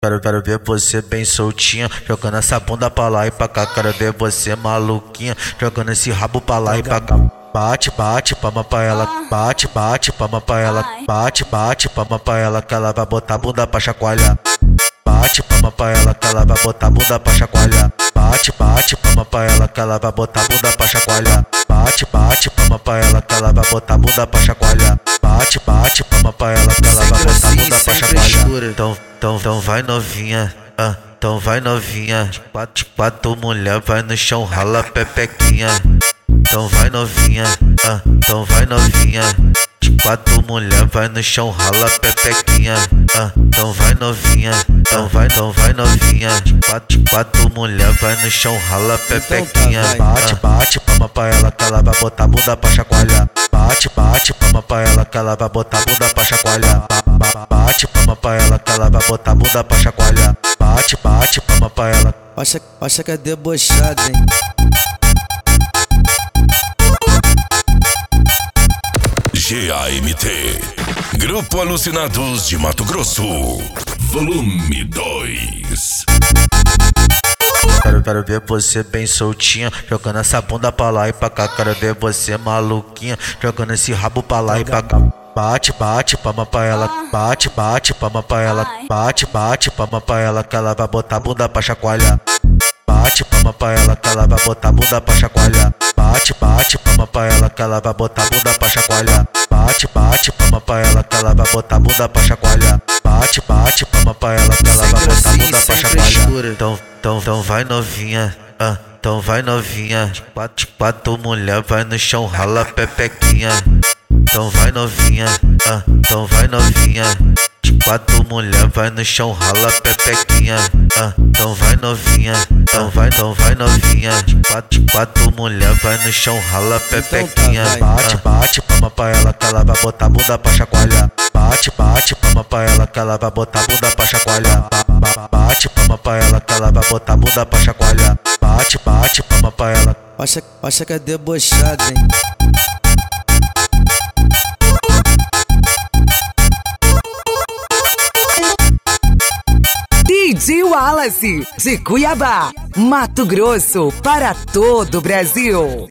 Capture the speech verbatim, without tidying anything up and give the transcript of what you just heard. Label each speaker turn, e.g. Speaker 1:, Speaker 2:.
Speaker 1: Quero, quero ver você bem soltinha, jogando essa bunda pra lá e pra cá. Quero ver você maluquinha, jogando esse rabo pra lá e pra cá. Bate, bate, palma pra ela, bate, bate, palma pra ela, bate, bate, palma pra ela, que ela vai botar a bunda pra chacoalhar. Bate, palma pra ela, que ela vai botar a bunda pra chacoalhar. Bate, bate, palma pra ela, que ela vai botar a bunda pra chacoalhar. Bate, bate, palma pra ela, que ela vai botar a bunda pra chacoalhar. Bate, bate, palma pra ela, que ela vai botar a bunda pra chacoalhar. Então, então, então vai novinha, ah, então vai novinha. De quatro, de quatro mulher, vai no chão, rala pepequinha. Então vai novinha, ah, então vai novinha. De quatro mulher, vai no chão, rala pepequinha. Ah, então vai novinha, então vai, então vai novinha. De quatro, de quatro mulher, vai no chão, rala pepequinha. Bate, bate, palma pra ela, que ela vai botar a bunda pra chacoalhar. Bate, bate, palma pra ela, que ela vai botar a bunda pra chacoalhar. Bate, palma pra ela, que ela vai botar a bunda pra chacoalhar. Bate, bate, palma pra ela.
Speaker 2: Acha, acha que é debochado, hein?
Speaker 3: G A M T, Grupo Alucinados de Mato Grosso, volume dois.
Speaker 1: Quero, quero ver você bem soltinha, jogando essa bunda pra lá e pra cá. Quero ver você maluquinha, jogando esse rabo pra lá e pra cá. Bate, bate, palma pra ela, bate, bate, palma pra ela, bate, bate, palma pra ela, que ela vai botar a bunda pra chacoalhar. Bate, palma pra ela, que ela vai botar a bunda pra chacoalhar. Bate, bate, palma pra ela, que ela vai botar a bunda pra chacoalhar. Bate, bate, palma pra ela, que ela vai botar a bunda pra chacoalhar. Bate, bate, palma pra ela, que ela vai botar a bunda pra chacoalhar. Então, então, então vai novinha, ah, então vai novinha. De quatro, de quatro mulher, vai no chão, rala pepequinha. Então vai novinha, ah, então vai novinha. De quatro mulher, vai no chão, rala pepequinha. Ah, então vai novinha, então vai, então vai novinha. De quatro, de quatro mulher, vai no chão, rala pepequinha. Bate, bate, palma pra ela, que ela vai botar a bunda pra chacoalhar. Bate, bate, palma pra ela, que ela vai botar a bunda pra chacoalhar. Bate, palma pra ela, que ela vai botar a bunda pra chacoalhar. Bate, bate, palma pra ela.
Speaker 2: Acha, acha que é debochado, hein?
Speaker 4: D J Wallace, de Cuiabá, Mato Grosso, para todo o Brasil.